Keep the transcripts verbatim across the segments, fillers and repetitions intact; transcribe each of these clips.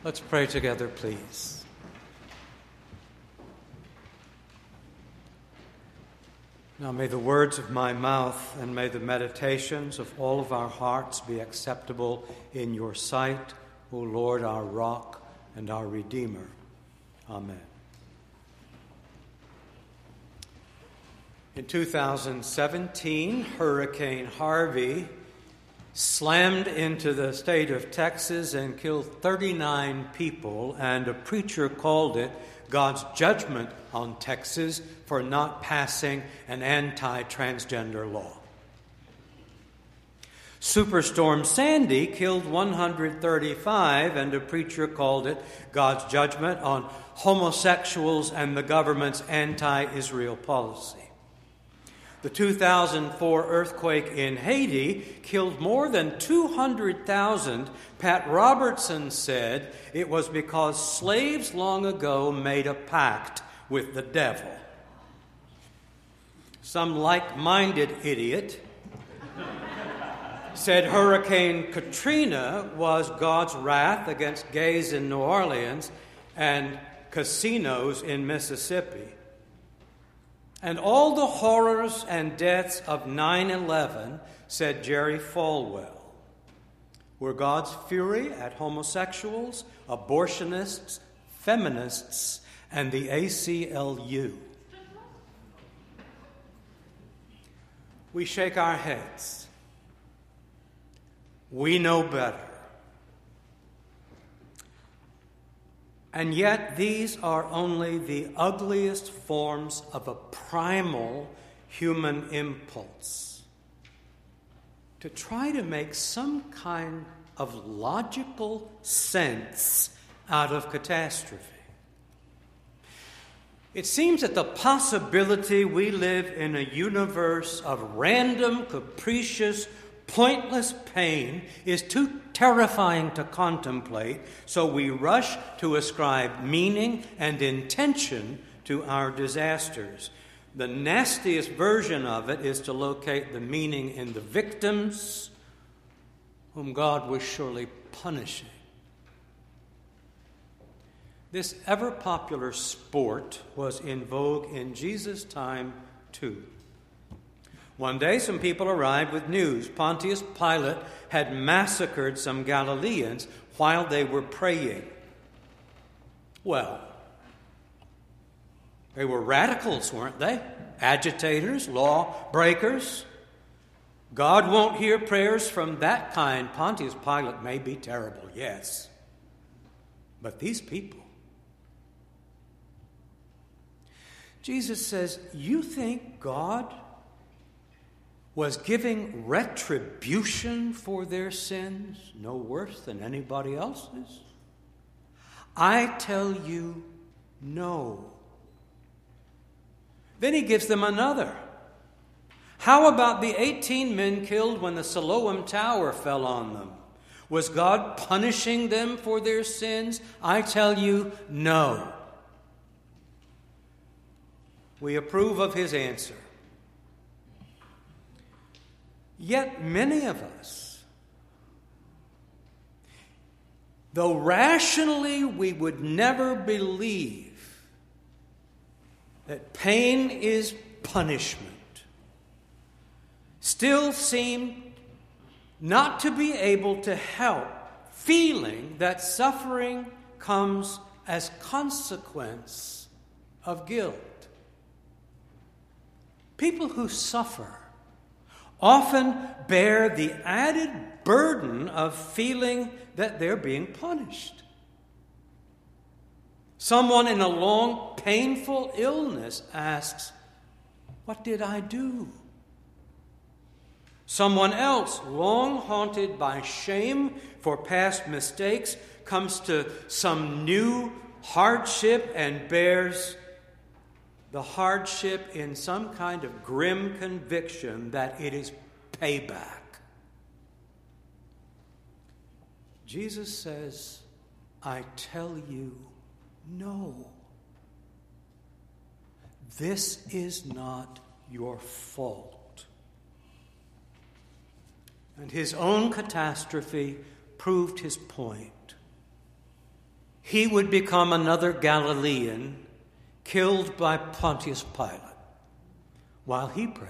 Let's pray together, please. Now may the words of my mouth and may the meditations of all of our hearts be acceptable in your sight, O Lord, our rock and our Redeemer. Amen. In two thousand seventeen, Hurricane Harvey slammed into the state of Texas and killed thirty-nine people, and a preacher called it God's judgment on Texas for not passing an anti-transgender law. Superstorm Sandy killed one hundred thirty-five, and a preacher called it God's judgment on homosexuals and the government's anti-Israel policy. The two thousand four earthquake in Haiti killed more than two hundred thousand. Pat Robertson said it was because slaves long ago made a pact with the devil. Some like-minded idiot said Hurricane Katrina was God's wrath against gays in New Orleans and casinos in Mississippi. And all the horrors and deaths of nine eleven, said Jerry Falwell, were God's fury at homosexuals, abortionists, feminists, and the A C L U. We shake our heads. We know better. And yet these are only the ugliest forms of a primal human impulse to try to make some kind of logical sense out of catastrophe. It seems that the possibility we live in a universe of random, capricious, pointless pain is too terrifying to contemplate, so we rush to ascribe meaning and intention to our disasters. The nastiest version of it is to locate the meaning in the victims, whom God was surely punishing. This ever-popular sport was in vogue in Jesus' time, too. One day, some people arrived with news. Pontius Pilate had massacred some Galileans while they were praying. Well, they were radicals, weren't they? Agitators, law breakers. God won't hear prayers from that kind. Pontius Pilate may be terrible, yes. But these people. Jesus says, you think God was giving retribution for their sins no worse than anybody else's? I tell you, no. Then he gives them another. How about the eighteen men killed when the Siloam Tower fell on them? Was God punishing them for their sins? I tell you, no. We approve of his answer. Yet many of us, though rationally we would never believe that pain is punishment, still seem not to be able to help feeling that suffering comes as consequence of guilt. People who suffer often bear the added burden of feeling that they're being punished. Someone in a long, painful illness asks, what did I do? Someone else, long haunted by shame for past mistakes, comes to some new hardship and bears the hardship in some kind of grim conviction that it is payback. Jesus says, I tell you, no. This is not your fault. And his own catastrophe proved his point. he would become another Galilean killed by Pontius Pilate while he prayed.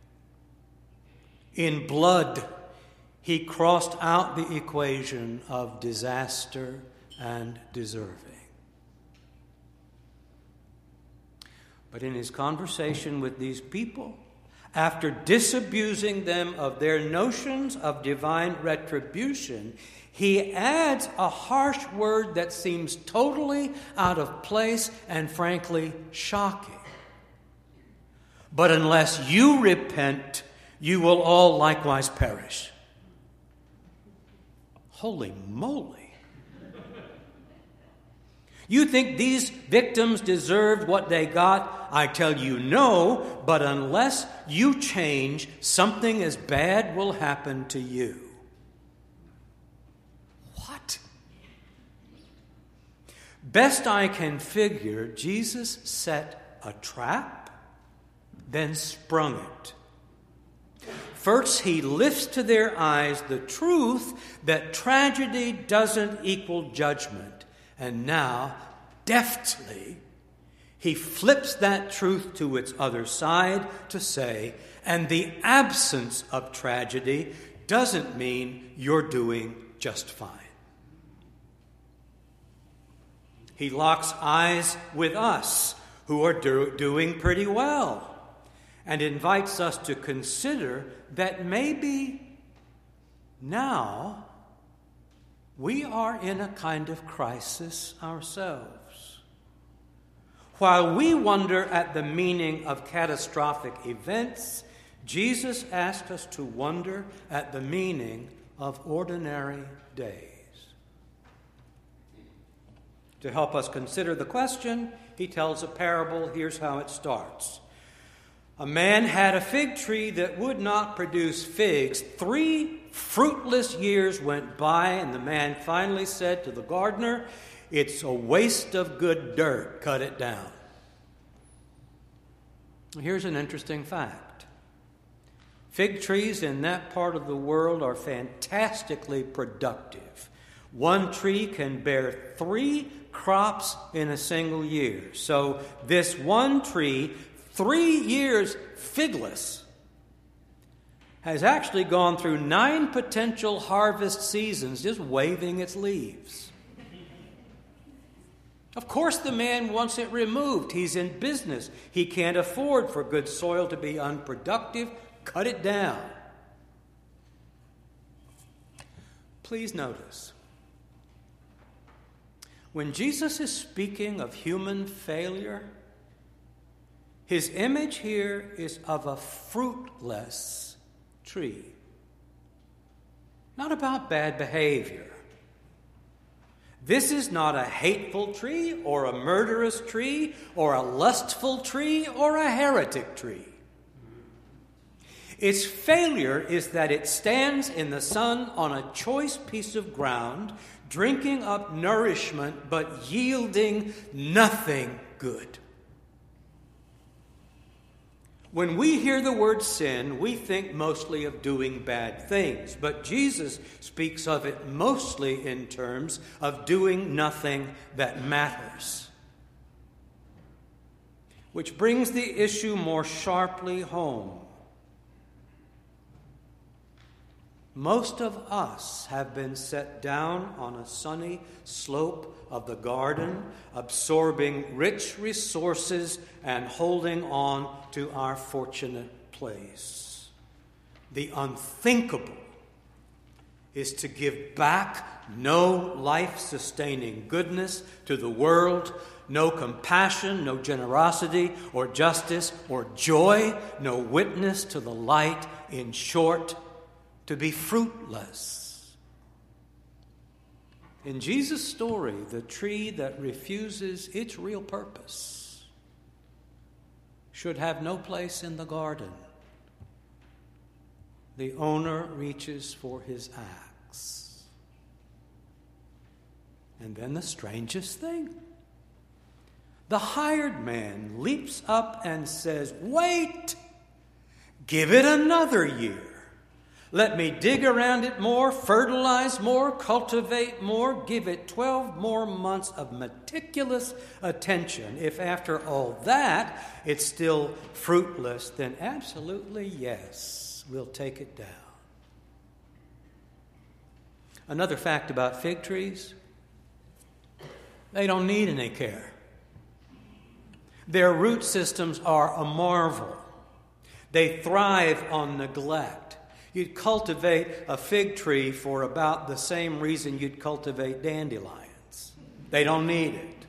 In blood, he crossed out the equation of disaster and deserving. But in his conversation with these people, after disabusing them of their notions of divine retribution, he adds a harsh word that seems totally out of place and frankly shocking. But unless you repent, you will all likewise perish. Holy moly. You think these victims deserved what they got? I tell you no, but unless you change, something as bad will happen to you. What? Best I can figure, Jesus set a trap, then sprung it. First, he lifts to their eyes the truth that tragedy doesn't equal judgment. And now, deftly, he flips that truth to its other side to say, and the absence of tragedy doesn't mean you're doing just fine. He locks eyes with us, who are do- doing pretty well, and invites us to consider that maybe now we are in a kind of crisis ourselves. While we wonder at the meaning of catastrophic events, Jesus asked us to wonder at the meaning of ordinary days. To help us consider the question, he tells a parable. Here's how it starts. A man had a fig tree that would not produce figs. Three fruitless years went by, and the man finally said to the gardener, "It's a waste of good dirt. Cut it down." Here's an interesting fact. Fig trees in that part of the world are fantastically productive. One tree can bear three crops in a single year. So this one tree, three years figless, has actually gone through nine potential harvest seasons just waving its leaves. Of course, the man wants it removed. He's in business. He can't afford for good soil to be unproductive. Cut it down. Please notice, when Jesus is speaking of human failure, his image here is of a fruitless tree. Not about bad behavior. This is not a hateful tree or a murderous tree or a lustful tree or a heretic tree. Its failure is that it stands in the sun on a choice piece of ground, drinking up nourishment but yielding nothing good. When we hear the word sin, we think mostly of doing bad things, but Jesus speaks of it mostly in terms of doing nothing that matters. Which brings the issue more sharply home. Most of us have been set down on a sunny slope of the garden, absorbing rich resources and holding on to our fortunate place. The unthinkable is to give back no life-sustaining goodness to the world, no compassion, no generosity or justice or joy, no witness to the light, in short, to be fruitless. In Jesus' story, the tree that refuses its real purpose should have no place in the garden. The owner reaches for his axe. And then the strangest thing. The hired man leaps up and says, "Wait! Give it another year. Let me dig around it more, fertilize more, cultivate more, give it twelve more months of meticulous attention. If after all that it's still fruitless, then absolutely yes, we'll take it down. Another fact about fig trees, they don't need any care. Their root systems are a marvel. They thrive on neglect. You'd cultivate a fig tree for about the same reason you'd cultivate dandelions. They don't need it.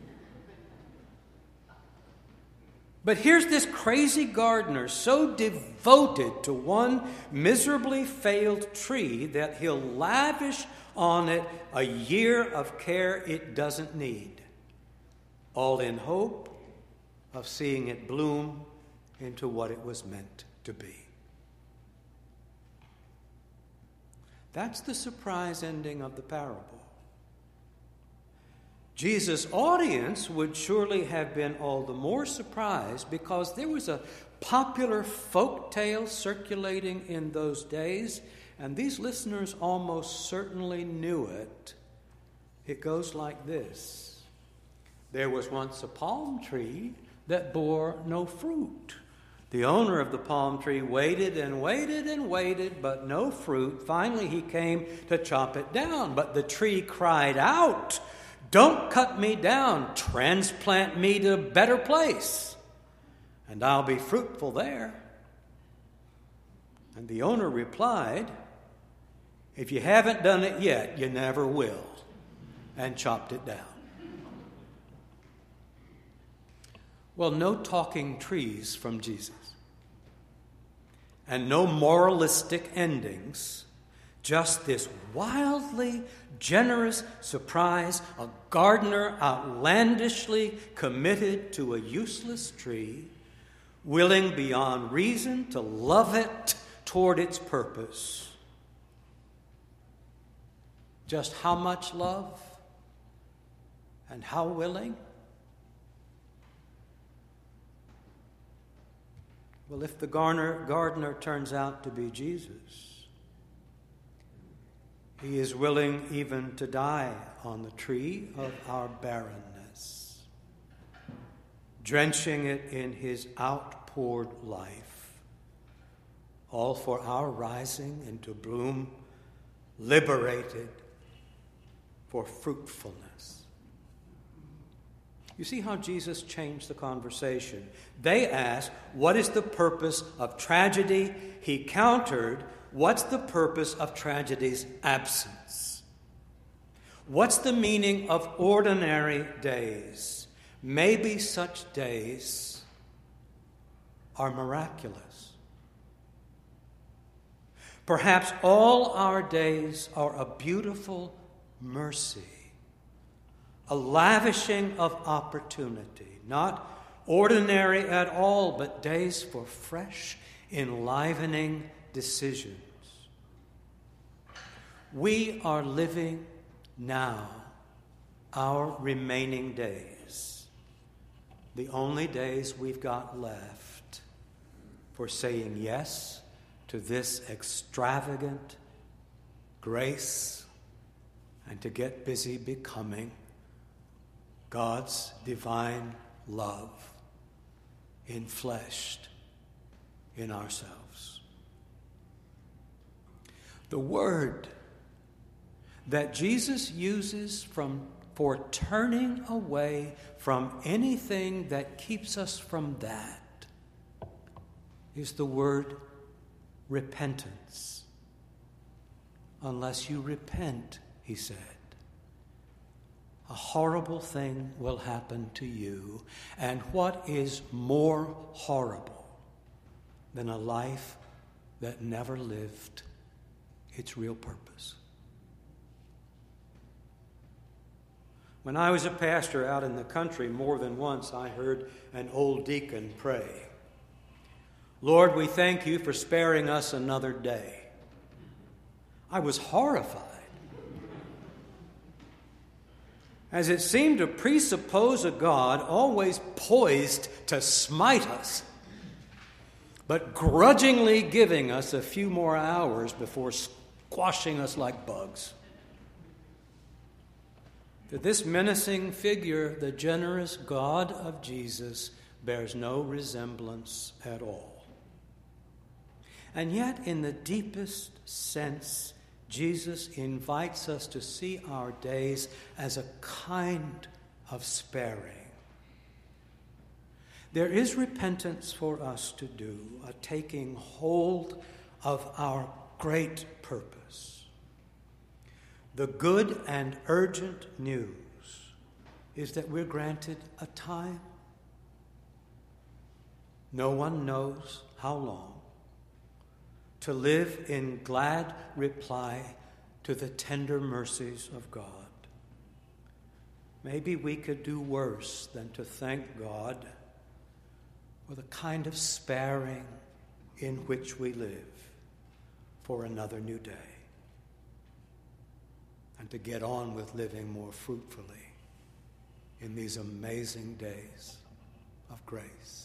But here's this crazy gardener so devoted to one miserably failed tree that he'll lavish on it a year of care it doesn't need, all in hope of seeing it bloom into what it was meant to be. That's the surprise ending of the parable. Jesus' audience would surely have been all the more surprised because there was a popular folk tale circulating in those days, and these listeners almost certainly knew it. It goes like this. There was once a palm tree that bore no fruit. The owner of the palm tree waited and waited and waited, but no fruit. Finally, he came to chop it down, but the tree cried out, "Don't cut me down, transplant me to a better place, and I'll be fruitful there." And the owner replied, "If you haven't done it yet, you never will," and chopped it down. Well, no talking trees from Jesus. And no moralistic endings. Just this wildly generous surprise, a gardener outlandishly committed to a useless tree, willing beyond reason to love it toward its purpose. Just how much love and how willing? Well, if the gardener, gardener turns out to be Jesus, he is willing even to die on the tree of our barrenness, drenching it in his outpoured life, all for our rising into bloom, liberated for fruitfulness. You see how Jesus changed the conversation. They asked, what is the purpose of tragedy? He countered, what's the purpose of tragedy's absence? What's the meaning of ordinary days? Maybe such days are miraculous. Perhaps all our days are a beautiful mercy, a lavishing of opportunity, not ordinary at all, but days for fresh, enlivening decisions. We are living now our remaining days, the only days we've got left for saying yes to this extravagant grace and to get busy becoming God's divine love enfleshed in ourselves. The word that Jesus uses from, for turning away from anything that keeps us from that is the word repentance. Unless you repent, he said, a horrible thing will happen to you. And what is more horrible than a life that never lived its real purpose? When I was a pastor out in the country, more than once I heard an old deacon pray, "Lord, we thank you for sparing us another day." I was horrified, as it seemed to presuppose a God always poised to smite us but grudgingly giving us a few more hours before squashing us like bugs. To this menacing figure, the generous God of Jesus bears no resemblance at all. And yet, in the deepest sense, Jesus invites us to see our days as a kind of sparing. There is repentance for us to do, a taking hold of our great purpose. The good and urgent news is that we're granted a time. No one knows how long, to live in glad reply to the tender mercies of God. Maybe we could do worse than to thank God for the kind of sparing in which we live for another new day, and to get on with living more fruitfully in these amazing days of grace.